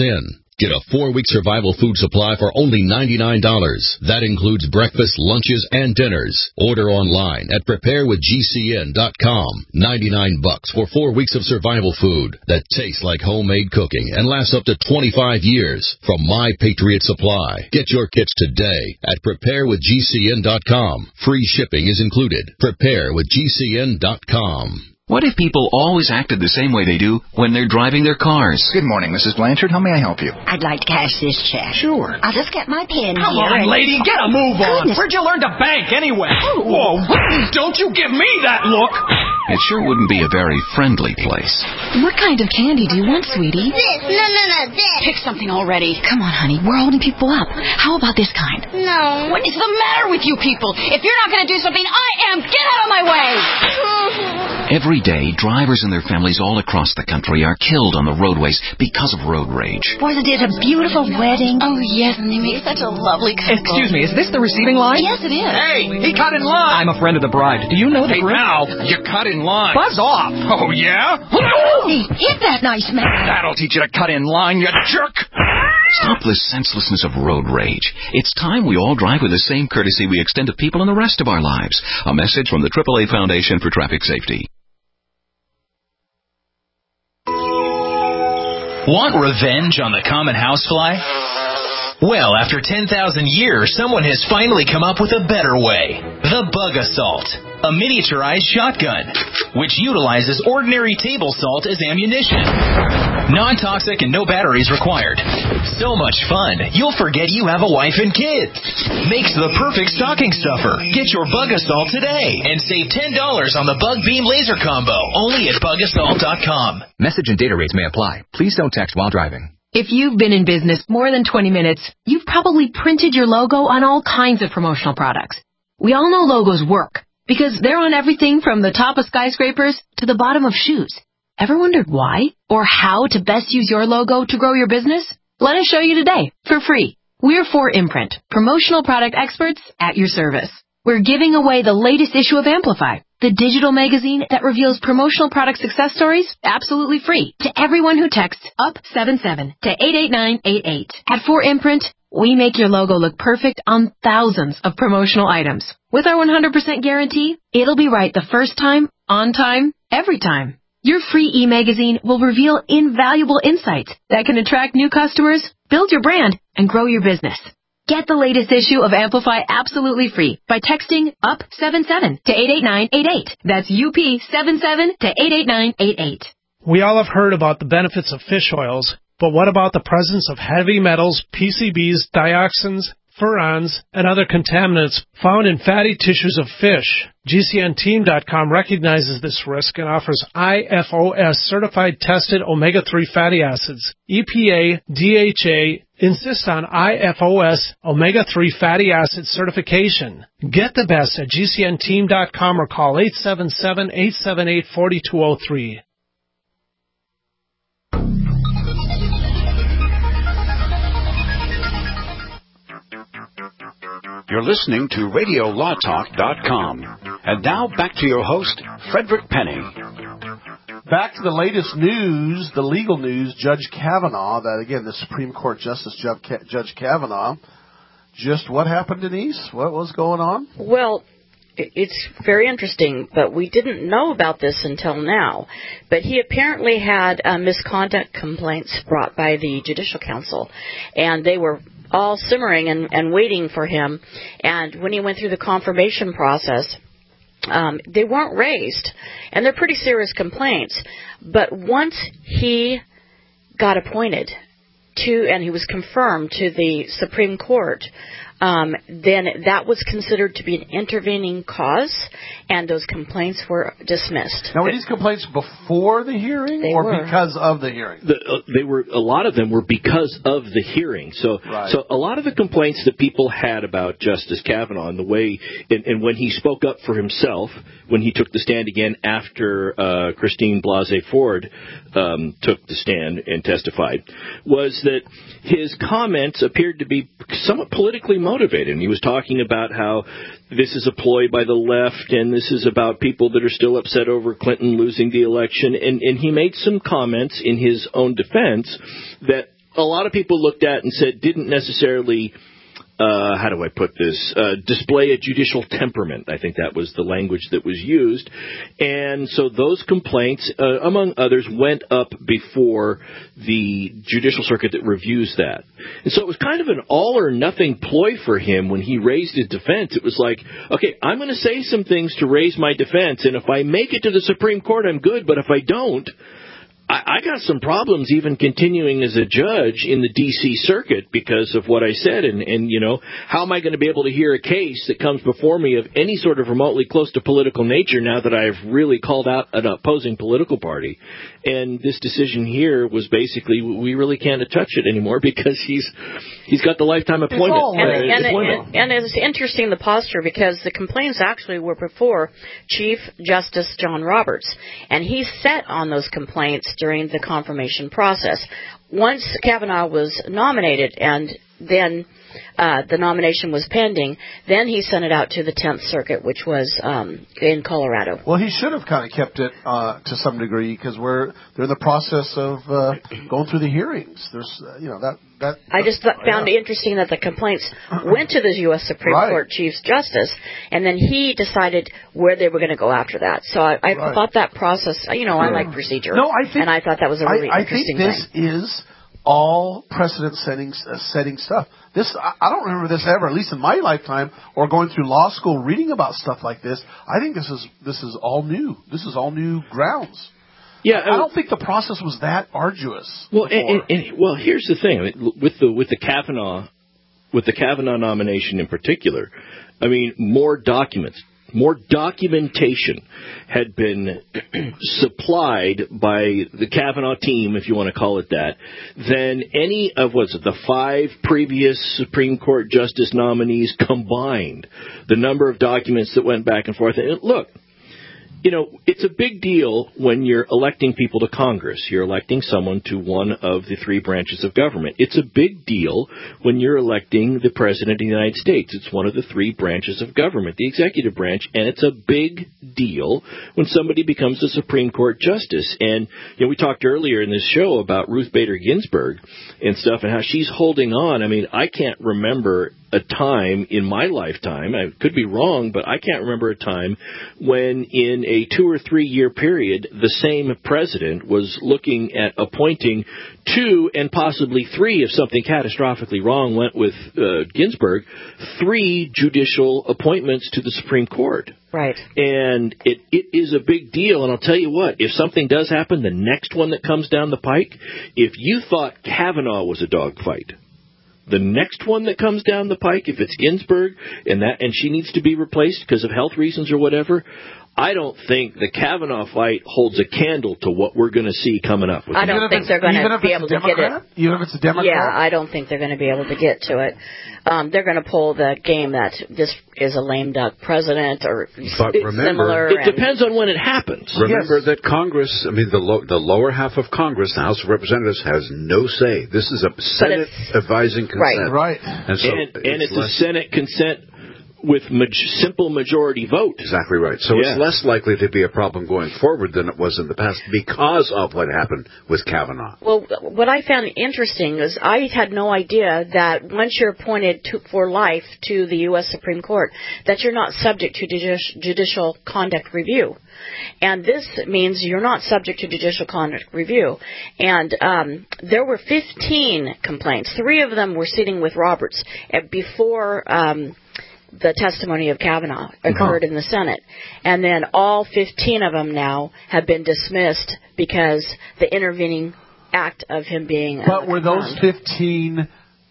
Get a four-week survival food supply for only ninety-nine dollars. That includes breakfast, lunches, and dinners. Order online at prepare with G C N dot com. ninety-nine bucks for four weeks of survival food that tastes like homemade cooking and lasts up to twenty-five years from My Patriot Supply. Get your kits today at prepare with G C N dot com. Free shipping is included. prepare with G C N dot com. What if people always acted the same way they do when they're driving their cars? Good morning, Missus Blanchard. How may I help you? I'd like to cash this check. Sure. I'll just get my pen Come here. on, lady, get a move on. Goodness. Where'd you learn to bank anyway? Whoa, don't you give me that look. It sure wouldn't be a very friendly place. What kind of candy do you want, sweetie? This. No, no, no, this. Pick something already. Come on, honey. We're holding people up. How about this kind? No. What is the matter with you people? If you're not going to do something, I am. Get out of my way. Every day, drivers and their families all across the country are killed on the roadways because of road rage. Wasn't it a beautiful wedding? Oh, yes, and they make such a lovely couple. Excuse me, is this the receiving line? Yes, it is. Hey, he cut in line. I'm a friend of the bride. Do you know the Hey, group? now, you cut in line. Buzz off. Oh, yeah? Hey, hit that nice man. That'll teach you to cut in line, you jerk. Stop this senselessness of road rage. It's time we all drive with the same courtesy we extend to people in the rest of our lives. A message from the triple A Foundation for Traffic Safety. Want revenge on the common housefly? Well, after ten thousand years, someone has finally come up with a better way. The Bug Assault, a miniaturized shotgun, which utilizes ordinary table salt as ammunition. Non-toxic and no batteries required. So much fun, you'll forget you have a wife and kids. Makes the perfect stocking stuffer. Get your Bug Assault today and save ten dollars on the Bug Beam Laser Combo, only at bug assault dot com. Message and data rates may apply. Please don't text while driving. If you've been in business more than twenty minutes, you've probably printed your logo on all kinds of promotional products. We all know logos work because they're on everything from the top of skyscrapers to the bottom of shoes. Ever wondered why or how to best use your logo to grow your business? Let us show you today for free. We're four Imprint, promotional product experts at your service. We're giving away the latest issue of Amplify, the digital magazine that reveals promotional product success stories absolutely free to everyone who texts up seven seven to eight eight nine eight eight. At four Imprint, we make your logo look perfect on thousands of promotional items. With our one hundred percent guarantee, it'll be right the first time, on time, every time. Your free e-magazine will reveal invaluable insights that can attract new customers, build your brand, and grow your business. Get the latest issue of Amplify absolutely free by texting up seven seven to eight eight nine eight eight. That's U P seven seven to eight eight nine eight eight. We all have heard about the benefits of fish oils, but what about the presence of heavy metals, P C Bs, dioxins, furans, and other contaminants found in fatty tissues of fish? G C N team dot com recognizes this risk and offers I F O S certified tested omega three fatty acids. E P A, D H A insist on I F O S omega three fatty acid certification. Get the best at G C N team dot com or call eight seven seven, eight seven eight, four two zero three. You're listening to radio law talk dot com. And now back to your host, Frederick Penny. Back to the latest news, the legal news. Judge Kavanaugh, that again, the Supreme Court Justice Judge Kavanaugh, just what happened, Denise? What was going on? Well, it's very interesting, but we didn't know about this until now. But he apparently had uh, misconduct complaints brought by the Judicial Council, and they were all simmering and, and waiting for him. And when he went through the confirmation process, um, they weren't raised. And they're pretty serious complaints. But once he got appointed to, and he was confirmed to the Supreme Court, um, then that was considered to be an intervening cause, and those complaints were dismissed. Now, were these complaints before the hearing They or were. because of the hearing? The, uh, they were a lot of them were because of the hearing. So, Right. so a lot of the complaints that people had about Justice Kavanaugh and the way, and, and when he spoke up for himself, when he took the stand again after uh, Christine Blasey Ford um, took the stand and testified, was that his comments appeared to be somewhat politically motivated. And he was talking about how this is a ploy by the left, and this is about people that are still upset over Clinton losing the election. And, and he made some comments in his own defense that a lot of people looked at and said didn't necessarily, uh, how do I put this, uh, display a judicial temperament. I think that was the language that was used. And so those complaints, uh, among others, went up before the judicial circuit that reviews that. And so it was kind of an all-or-nothing ploy for him when he raised his defense. It was like, okay, I'm going to say some things to raise my defense, and if I make it to the Supreme Court, I'm good, but if I don't, I got some problems even continuing as a judge in the D C circuit because of what I said. And, and, you know, how am I going to be able to hear a case that comes before me of any sort of remotely close to political nature now that I've really called out an opposing political party? And this decision here was basically, we really can't touch it anymore because he's he's got the lifetime appointment. And, uh, and, appointment. and, and it's interesting, the posture, because the complaints actually were before Chief Justice John Roberts. And he sat on those complaints during the confirmation process. Once Kavanaugh was nominated and then uh, the nomination was pending, then he sent it out to the tenth Circuit, which was um, in Colorado. Well, he should have kind of kept it uh, to some degree because we're they're in the process of uh, going through the hearings. There's, uh, you know, that that. I just th- found yeah. it interesting that the complaints went to the U S Supreme right. Court Chief Justice, and then he decided where they were going to go after that. So I, I right. thought that process, you know, I like procedure. No, I think, and I thought that was a really I, I interesting think this thing. is all precedent-setting uh, setting stuff. This I, I don't remember this ever, at least in my lifetime, or going through law school reading about stuff like this. I think this is this is all new. This is all new grounds. Yeah, I, I don't think the process was that arduous. Well, and, and, and, well, here's the thing I mean, with the with the Kavanaugh with the Kavanaugh nomination in particular. I mean, more documents. More documentation had been supplied by the Kavanaugh team, if you want to call it that, than any of what's it, the five previous Supreme Court justice nominees combined. The number of documents that went back and forth. And look, you know, it's a big deal when you're electing people to Congress. You're electing someone to one of the three branches of government. It's a big deal when you're electing the President of the United States. It's one of the three branches of government, the executive branch, and it's a big deal when somebody becomes a Supreme Court justice. And, you know, we talked earlier in this show about Ruth Bader Ginsburg and stuff and how she's holding on. I mean, I can't remember a time in my lifetime, I could be wrong, but I can't remember a time when in a two or three year period, the same president was looking at appointing two and possibly three, if something catastrophically wrong went with uh, Ginsburg, three judicial appointments to the Supreme Court. Right. And it, it is a big deal. And I'll tell you what, if something does happen, the next one that comes down the pike, if you thought Kavanaugh was a dogfight, the next one that comes down the pike, if it's Ginsburg and that and she needs to be replaced because of health reasons or whatever, I don't think the Kavanaugh fight holds a candle to what we're going to see coming up. With I don't think they're going to be able to get it. Even if it's a Democrat? Yeah, I don't think they're going to be able to get to it. Um, they're going to pull the game that this is a lame duck president or but remember, similar. It depends on when it happens. Remember yes. that Congress, I mean, the, lo- the lower half of Congress, the House of Representatives, has no say. This is a Senate advising consent. Right, right. And, so and, and it's, it's a Senate consent with ma- simple majority vote. Exactly right. So yeah. it's less likely to be a problem going forward than it was in the past because of what happened with Kavanaugh. Well, what I found interesting is I had no idea that once you're appointed to, for life to the U S Supreme Court, that you're not subject to judici- judicial conduct review. And this means you're not subject to judicial conduct review. And um, there were fifteen complaints. Three of them were sitting with Roberts before um, the testimony of Kavanaugh occurred uh-huh. in the Senate. And then all fifteen of them now have been dismissed because the intervening act of him being... But uh, were those fifteen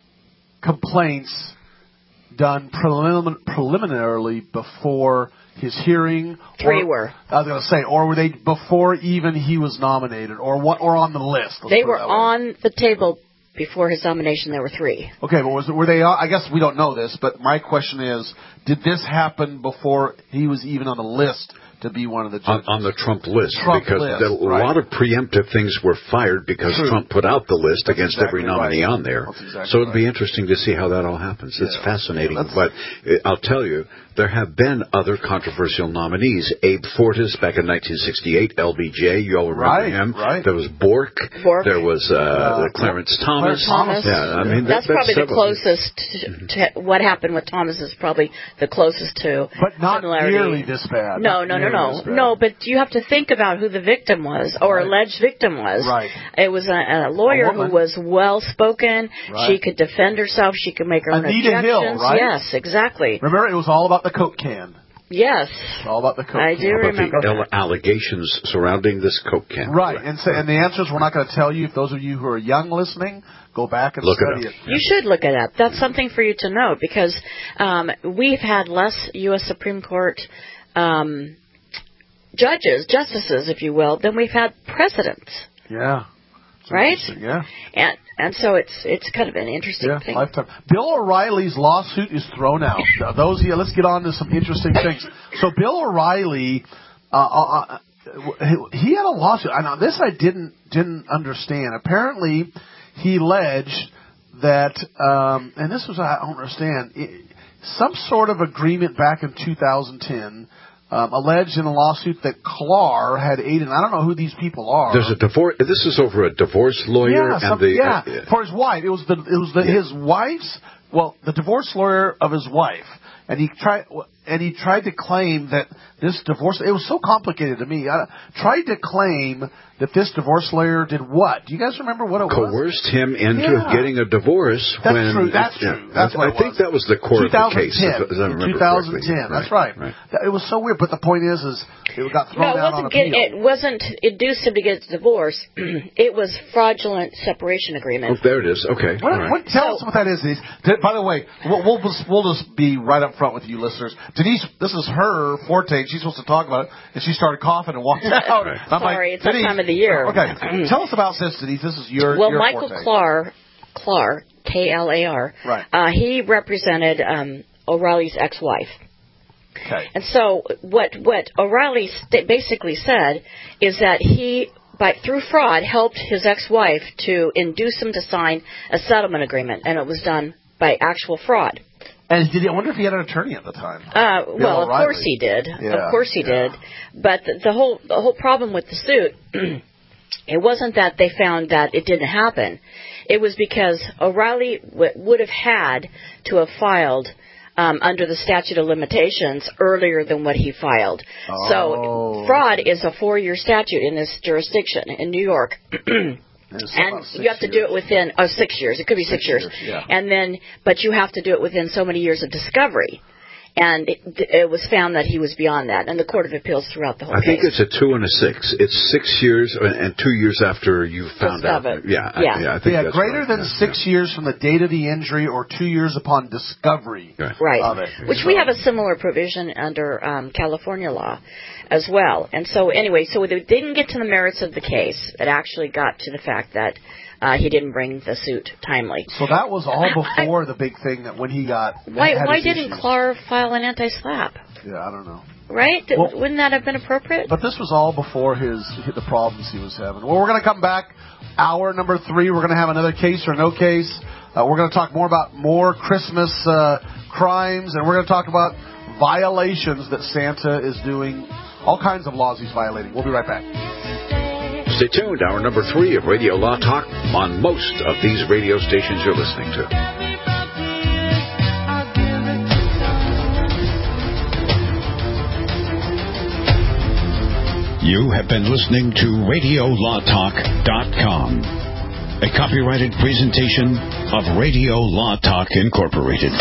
complaints done prelim- preliminarily before his hearing? Three or, were. I was going to say, or were they before even he was nominated, or what, or on the list? They were on the table before his nomination. There were three. Okay, but was it, were they? I guess we don't know this, but my question is: did this happen before he was even on the list to be one of the judges. On, on the Trump list. Trump because list, the, a right. lot of preemptive things were fired because True. Trump put out the list That's against exactly every nominee right. on there. Exactly so it'd be right. interesting to see how that all happens. Yeah. It's fascinating. Yeah, but uh, I'll tell you, there have been other controversial nominees. Abe Fortas back in nineteen sixty-eight, L B J, you all remember right, him. Right. There was Bork. Bork. There was uh, Uh, Clarence Thomas. Thomas. Yeah, I mean, that's that, probably the several. closest to, to what happened with Thomas is probably the closest to But not similarity. nearly this bad. No, Not no, no, nearly this no, bad. no. But you have to think about who the victim was, or Right. alleged victim was. Right. It was a, a lawyer A who woman. was well spoken. Right. She could defend herself. She could make her own Anita objections. Hill, right? Yes, exactly. Remember, it was all about the Coke can. Yes. It's all about the Coke I can. do remember. About the allegations surrounding this Coke can. Right, and so, and the answer is we're not going to tell you. If those of you who are young listening, go back and Look study it it. You should look it up. That's something for you to know because um, we've had less U S Supreme Court um, judges, justices, if you will, than we've had presidents. Yeah. It's Right? interesting, Yeah. And and so it's it's kind of an interesting Yeah, thing. lifetime. Bill O'Reilly's lawsuit is thrown out. Now, those here, let's get on to some interesting things. So Bill O'Reilly, uh, uh, he had a lawsuit. Now this I didn't didn't understand. Apparently, he alleged that, um, and this was I don't understand, it, some sort of agreement back in two thousand ten. Um, alleged in a lawsuit that Clark had aided. I don't know who these people are. There's a divorce. This is over a divorce lawyer Yeah, and some, the yeah. uh, for his wife. It was the it was the, Yeah. his wife's. Well, the divorce lawyer of his wife, and he tried and he tried to claim that this divorce. It was so complicated to me. I tried to claim that this divorce lawyer did what? Do you guys remember what it was? coerced him into Yeah. getting a divorce. That's when, true. That's yeah, true. That's I, what I it think was. that was the core of the case. twenty ten. If I remember two thousand ten. correctly. That's right. right. That- It was so weird. But the point is, is it got thrown No, it out on wasn't. Get, appeal. it wasn't induced him to get a divorce. It was fraudulent separation agreement. Oh, there it is. Okay. What, All right. what, tell us what that is. Denise. D- By the way, we'll, we'll, just, we'll just be right up front with you listeners. Denise, this is her forte. She's supposed to talk about it, and she started coughing and walked out. Right. I'm Sorry, like, it's that Denise, time of the year. Okay, tell us about this, Denise. This is your well, your Michael forte. Clark, Clark, K L A R, Right. uh, he represented um, O'Reilly's ex-wife. Okay. And so what what O'Reilly st- basically said is that he, by through fraud, helped his ex-wife to induce him to sign a settlement agreement, and it was done by actual fraud. And did he, I wonder if he had an attorney at the time. Uh, Bill well, of O'Reilly. course he did. Yeah, of course he yeah. did. But the, the whole the whole problem with the suit, it wasn't that they found that it didn't happen. It was because O'Reilly w- would have had to have filed um, under the statute of limitations earlier than what he filed. Oh. So fraud is a four-year statute in this jurisdiction in New York. And it's And about six you have to do years. it within oh six years. It could be six, Six years. years, yeah. And then, but you have to do it within so many years of discovery. And it, it was found that he was beyond that, and the Court of Appeals threw out the whole I think case. it's a two and a six. It's six years and two years after you found out. Discovered. Yeah, I- Yeah. yeah, I think Yeah, that's greater right. than Yeah, six years from the date of the injury or two years upon discovery yeah. Right. of it. Which we have a similar provision under um, California law as well. And so anyway, so they didn't get to the merits of the case. It actually got to the fact that uh, he didn't bring the suit timely. So that was all before the big thing that when he got. Why had why his didn't issues. Clark file an anti-slap? Yeah, I don't know. Right? Well- Wouldn't that have been appropriate? But this was all before his the problems he was having. Well, we're going to come back. Hour number three, we're going to have another case or no case. Uh, we're going to talk more about more Christmas uh, crimes, and we're going to talk about violations that Santa is doing. All kinds of laws he's violating. We'll be right back. Stay tuned. Hour number three of Radio Law Talk on most of these radio stations you're listening to. You have been listening to radio law talk dot com, a copyrighted presentation of Radio Law Talk Incorporated.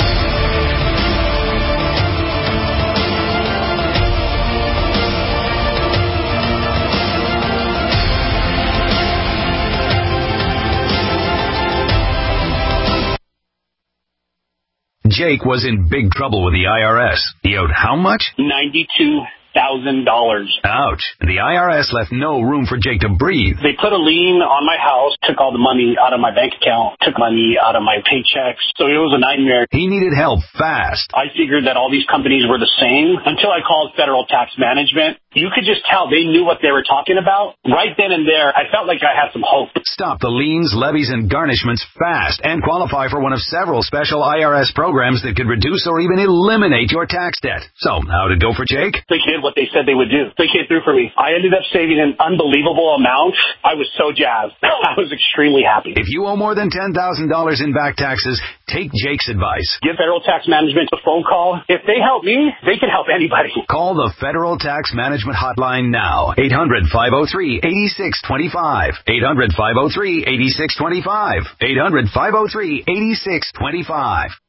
Jake was in big trouble with the I R S. He owed how much? ninety-two thousand dollars. Ouch. The I R S left no room for Jake to breathe. They put a lien on my house, took all the money out of my bank account, took money out of my paychecks. So it was a nightmare. He needed help fast. I figured that all these companies were the same until I called Federal Tax Management. You could just tell they knew what they were talking about. Right then and there, I felt like I had some hope. Stop the liens, levies, and garnishments fast and qualify for one of several special I R S programs that could reduce or even eliminate your tax debt. So, how'd it go for Jake? They did what they said they would do. They came through for me. I ended up saving an unbelievable amount. I was so jazzed. I was extremely happy. If you owe more than ten thousand dollars in back taxes, take Jake's advice. Give Federal Tax Management a phone call. If they help me, they can help anybody. Call the Federal Tax Management Hotline now. eight hundred, five oh three, eight six two five. eight hundred, five oh three, eight six two five. eight hundred, five oh three, eight six two five.